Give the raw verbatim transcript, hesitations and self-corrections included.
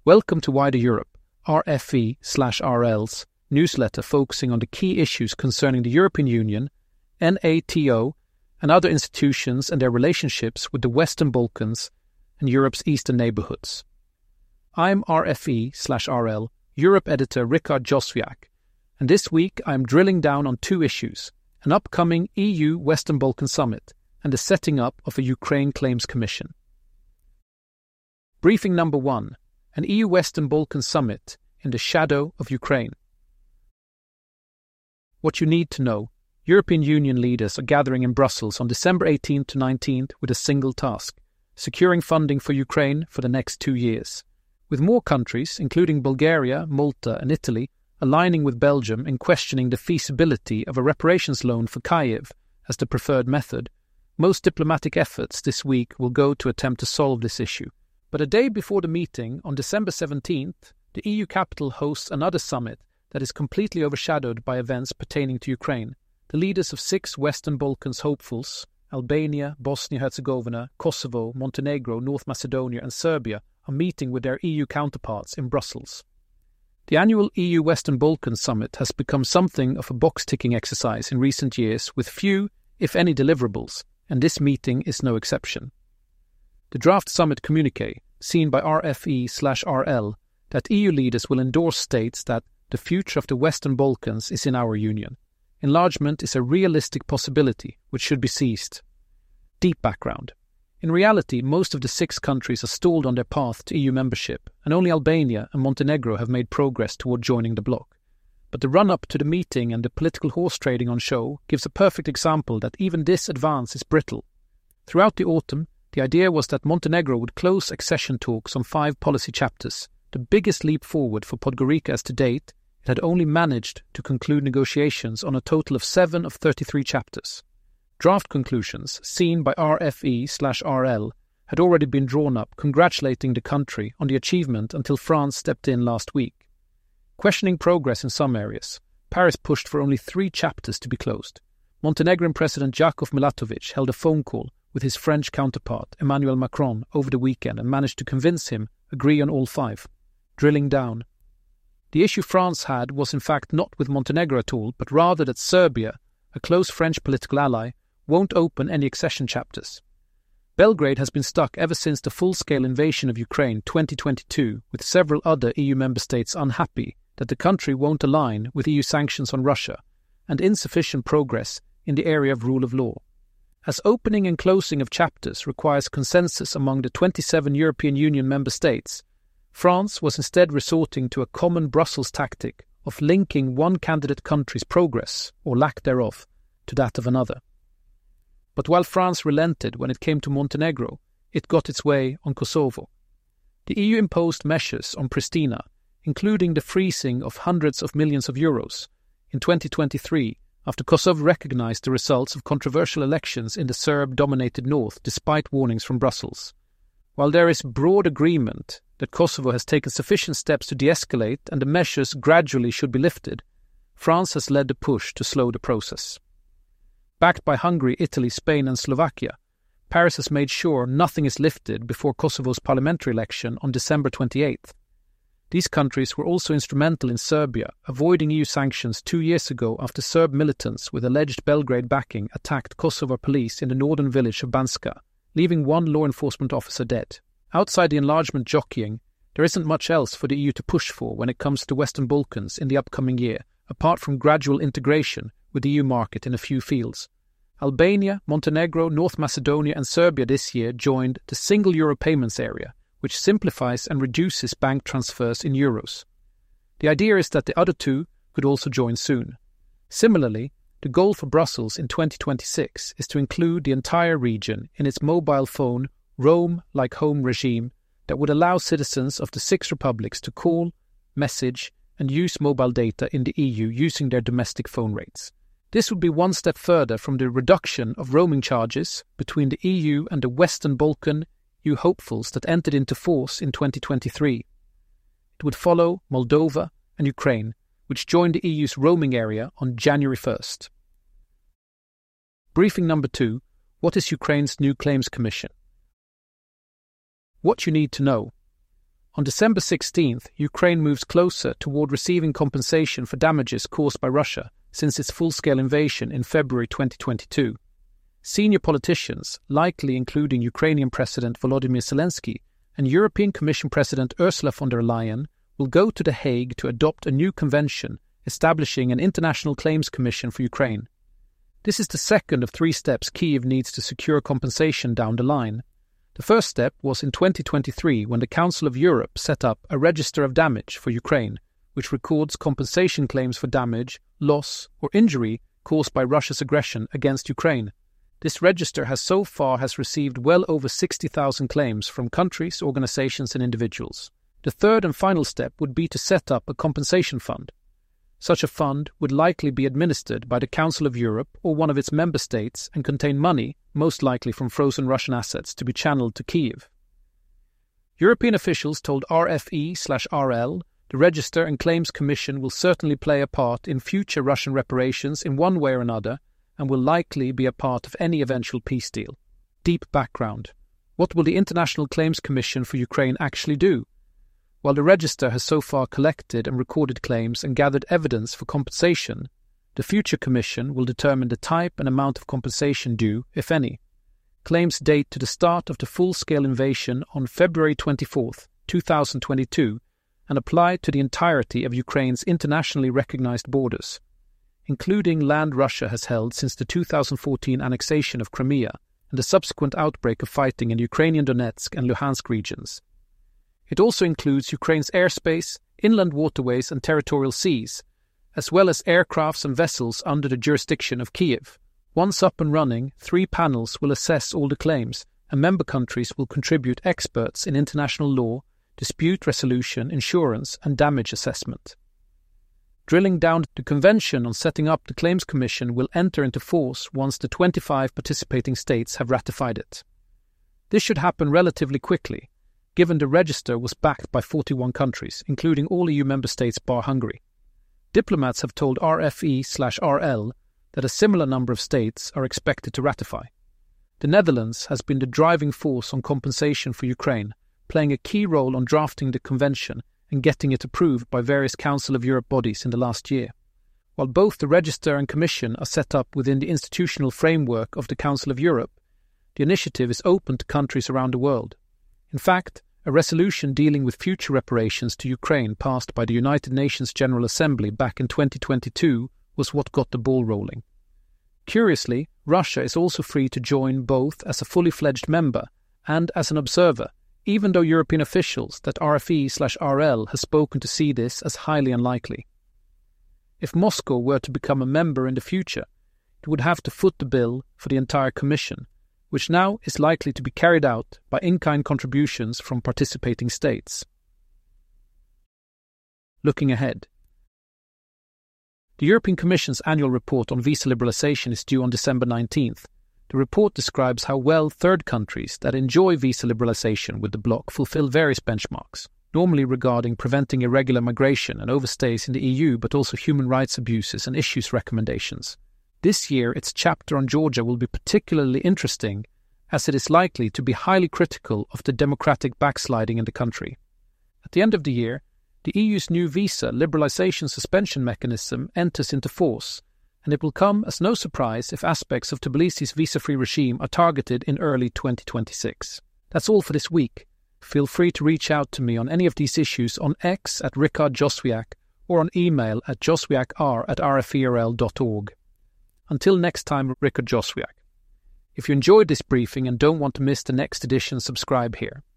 Welcome to Wider Europe, R F E slash R L's newsletter focusing on the key issues concerning the European Union, NATO, and other institutions and their relationships with the Western Balkans and Europe's eastern neighbourhoods. I'm R F E slash R L Europe editor Richard Joswiak, and this week I'm drilling down on two issues: an upcoming E U Western Balkan Summit and the setting up of a Ukraine Claims Commission. Briefing number one. An E U Western Balkan Summit in the shadow of Ukraine. What you need to know: European Union leaders are gathering in Brussels on December eighteenth to nineteenth with a single task: securing funding for Ukraine for the next two years. With more countries, including Bulgaria, Malta and Italy, aligning with Belgium in questioning the feasibility of a reparations loan for Kyiv as the preferred method, most diplomatic efforts this week will go to attempt to solve this issue. But a day before the meeting, on December seventeenth, the E U capital hosts another summit that is completely overshadowed by events pertaining to Ukraine. The leaders of six Western Balkans hopefuls, Albania, Bosnia-Herzegovina, Kosovo, Montenegro, North Macedonia and Serbia, are meeting with their E U counterparts in Brussels. The annual E U Western Balkans Summit has become something of a box-ticking exercise in recent years with few, if any, deliverables, and this meeting is no exception. The draft summit communiqué, seen by R F E slash R L, that E U leaders will endorse states that the future of the Western Balkans is in our union. Enlargement is a realistic possibility which should be seized. Deep background. In reality, most of the six countries are stalled on their path to E U membership, and only Albania and Montenegro have made progress toward joining the bloc. But the run-up to the meeting and the political horse trading on show gives a perfect example that even this advance is brittle. Throughout the autumn, the idea was that Montenegro would close accession talks on five policy chapters, the biggest leap forward for Podgorica as to date. It had only managed to conclude negotiations on a total of seven of thirty-three chapters. Draft conclusions, seen by R F E slash R L, had already been drawn up congratulating the country on the achievement until France stepped in last week. Questioning progress in some areas, Paris pushed for only three chapters to be closed. Montenegrin President Jakov Milatovic held a phone call with his French counterpart Emmanuel Macron over the weekend and managed to convince him agree on all five. Drilling down. The issue France had was in fact not with Montenegro at all, but rather that Serbia, a close French political ally, won't open any accession chapters. Belgrade has been stuck ever since the full-scale invasion of Ukraine twenty twenty-two, with several other E U member states unhappy that the country won't align with E U sanctions on Russia, and insufficient progress in the area of rule of law. As opening and closing of chapters requires consensus among the twenty-seven European Union member states, France was instead resorting to a common Brussels tactic of linking one candidate country's progress, or lack thereof, to that of another. But while France relented when it came to Montenegro, it got its way on Kosovo. The E U imposed measures on Pristina, including the freezing of hundreds of millions of euros, in twenty twenty-three, after Kosovo recognized the results of controversial elections in the Serb-dominated north despite warnings from Brussels. While there is broad agreement that Kosovo has taken sufficient steps to de-escalate and the measures gradually should be lifted, France has led the push to slow the process. Backed by Hungary, Italy, Spain and Slovakia, Paris has made sure nothing is lifted before Kosovo's parliamentary election on December twenty-eighth. These countries were also instrumental in Serbia avoiding E U sanctions two years ago after Serb militants with alleged Belgrade backing attacked Kosovo police in the northern village of Banska, leaving one law enforcement officer dead. Outside the enlargement jockeying, there isn't much else for the E U to push for when it comes to the Western Balkans in the upcoming year, apart from gradual integration with the E U market in a few fields. Albania, Montenegro, North Macedonia and Serbia this year joined the Single Euro Payments Area, which simplifies and reduces bank transfers in euros. The idea is that the other two could also join soon. Similarly, the goal for Brussels in twenty twenty-six is to include the entire region in its mobile phone Roam-like-home regime that would allow citizens of the six republics to call, message and use mobile data in the E U using their domestic phone rates. This would be one step further from the reduction of roaming charges between the E U and the Western Balkan E U hopefuls that entered into force in twenty twenty-three. It would follow Moldova and Ukraine, which joined the E U's roaming area on January first. Briefing number two. What is Ukraine's new Claims Commission? What you need to know. On December sixteenth, Ukraine moves closer toward receiving compensation for damages caused by Russia since its full-scale invasion in February twenty twenty-two. Senior politicians, likely including Ukrainian President Volodymyr Zelensky and European Commission President Ursula von der Leyen, will go to The Hague to adopt a new convention establishing an international claims commission for Ukraine. This is the second of three steps Kyiv needs to secure compensation down the line. The first step was in twenty twenty-three when the Council of Europe set up a register of damage for Ukraine, which records compensation claims for damage, loss, or injury caused by Russia's aggression against Ukraine. This register has so far has received well over sixty thousand claims from countries, organizations, and individuals. The third and final step would be to set up a compensation fund. Such a fund would likely be administered by the Council of Europe or one of its member states and contain money, most likely from frozen Russian assets, to be channeled to Kyiv. European officials told R F E slash R L the Register and Claims Commission will certainly play a part in future Russian reparations in one way or another and will likely be a part of any eventual peace deal. Deep background. What will the International Claims Commission for Ukraine actually do? While the Register has so far collected and recorded claims and gathered evidence for compensation, the future commission will determine the type and amount of compensation due, if any. Claims date to the start of the full-scale invasion on February twenty-fourth, two thousand twenty-two, and apply to the entirety of Ukraine's internationally recognized borders, including land Russia has held since the two thousand fourteen annexation of Crimea and the subsequent outbreak of fighting in Ukrainian Donetsk and Luhansk regions. It also includes Ukraine's airspace, inland waterways and territorial seas, as well as aircrafts and vessels under the jurisdiction of Kyiv. Once up and running, three panels will assess all the claims, and member countries will contribute experts in international law, dispute resolution, insurance, and damage assessment. Drilling down, the Convention on setting up the Claims Commission will enter into force once the twenty-five participating states have ratified it. This should happen relatively quickly, given the register was backed by forty-one countries, including all E U member states bar Hungary. Diplomats have told R F E slash R L that a similar number of states are expected to ratify. The Netherlands has been the driving force on compensation for Ukraine, playing a key role on drafting the convention and getting it approved by various Council of Europe bodies in the last year. While both the Register and Commission are set up within the institutional framework of the Council of Europe, the initiative is open to countries around the world. In fact, a resolution dealing with future reparations to Ukraine passed by the United Nations General Assembly back in twenty twenty-two was what got the ball rolling. Curiously, Russia is also free to join both as a fully fledged member and as an observer, even though European officials that R F E slash R L has spoken to see this as highly unlikely. If Moscow were to become a member in the future, it would have to foot the bill for the entire Commission, which now is likely to be carried out by in-kind contributions from participating states. Looking ahead. The European Commission's annual report on visa liberalisation is due on December nineteenth. The report describes how well third countries that enjoy visa liberalisation with the bloc fulfil various benchmarks, normally regarding preventing irregular migration and overstays in the E U, but also human rights abuses and issues recommendations. This year, its chapter on Georgia will be particularly interesting, as it is likely to be highly critical of the democratic backsliding in the country. At the end of the year, the E U's new visa liberalisation suspension mechanism enters into force, and it will come as no surprise if aspects of Tbilisi's visa-free regime are targeted in early twenty twenty-six. That's all for this week. Feel free to reach out to me on any of these issues on X at Rikard Joswiak or on email at joswiakr at r f e r l dot org. Until next time, Rikard Joswiak. If you enjoyed this briefing and don't want to miss the next edition, subscribe here.